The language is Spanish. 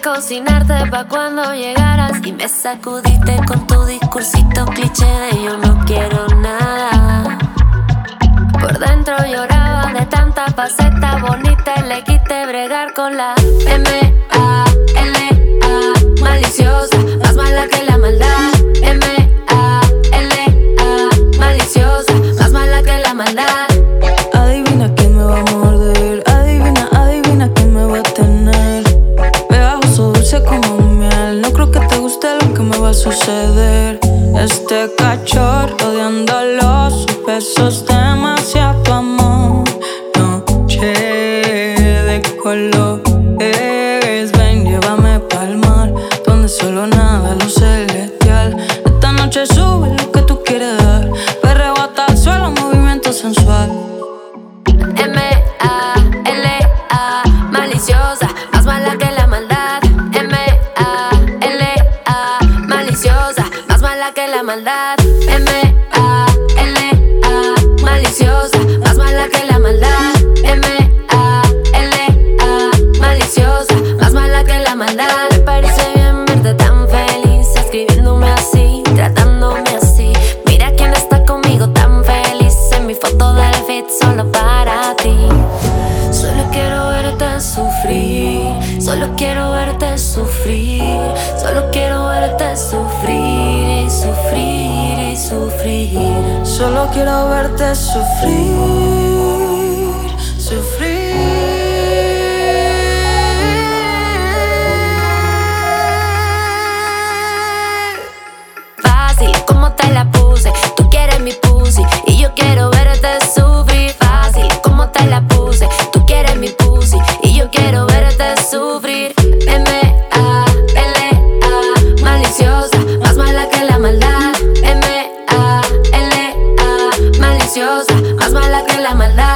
cocinarte pa' cuando llegaras y me sacudiste con tu discursito cliché de yo no quiero nada. Por dentro lloraba de tanta faceta bonita y le quité bregar con la M-A-L-A, maliciosa, más mala que la maldad. M-A-L-A, maliciosa, más mala que la maldad. Adivina quién me va a morder, adivina, adivina quién me va a tener. Pegajoso, dulce como miel, no creo que te guste lo que me va a suceder. Este cachorro rodeándolo, sus besos demasiado amor. Noche de colores, ven, llévame pa'l mar, donde solo nada lo celestial. Esta noche sube lo que tú quieres dar, perreo hasta el suelo, movimiento sensual. M-A-L-A, maliciosa, más mala que la maldad. M-A-L-A, maliciosa, más mala que la maldad. M-A-L-A, maliciosa, más mala que la maldad. M-A-L-A, maliciosa, más mala que la maldad. Me parece bien verte tan feliz, escribiéndome así, tratándome así. Mira quién está conmigo tan feliz en mi foto del feed solo para ti. Solo quiero verte sufrir, solo quiero verte sufrir, solo quiero verte sufrir y sufrir y sufrir. Solo quiero verte sufrir, sufrir. Fácil, como te la puse, tú quieres mi pussy y yo quiero verte sufrir. Fácil, como te la puse, tú quieres mi pussy y yo quiero verte sufrir. M-A-L-A, maliciosa, más mala que la maldad. M-A-L-A, maliciosa, más mala que la maldad.